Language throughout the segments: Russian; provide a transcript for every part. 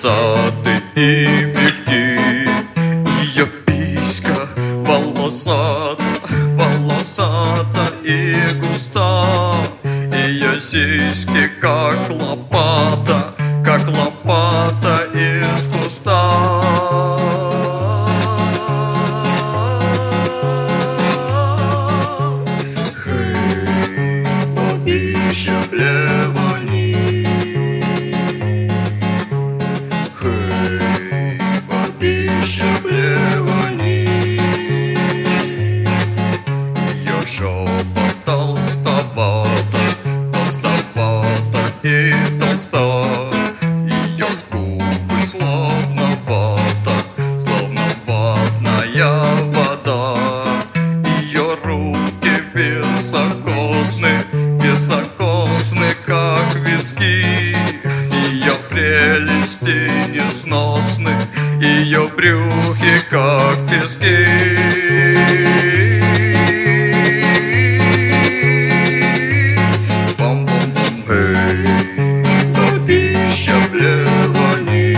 усатый и мягкий. Ее писька волосата, волосата и густа. Ее сиськи как лопата из куста. Хей, бабища плевани. Хей, бабища плевани. Ее жопа толстовата, толстовата и толста. Ее губы словно вата, словно ватная вода. Ее руки високосны, високосны, как виски. Ее прелести несносны, ее брюхи, как пески. Бам-бам-бам, эй, бабища плевани.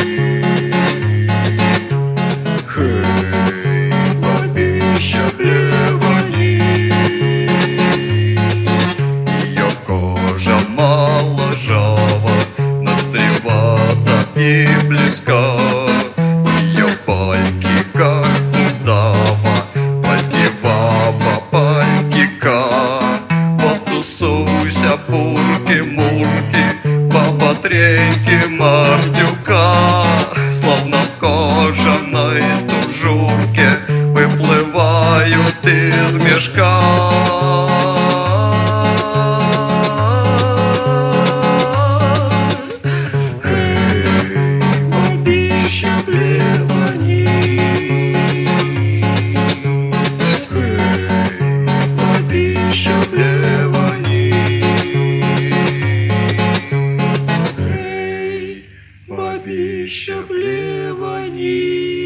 Хей, бабища плевани. Ее кожа моложава, ноздревата и близка. Ее пальки как удава, пальки баба, пальки ка. Вот тусуйся, бурки-мурки, баба треньки мордюка. Словно в кожаной тужурке выплывают из мешка. Хей, бабища плевани. Хей, бабища плевани. Хей, бабища плевани.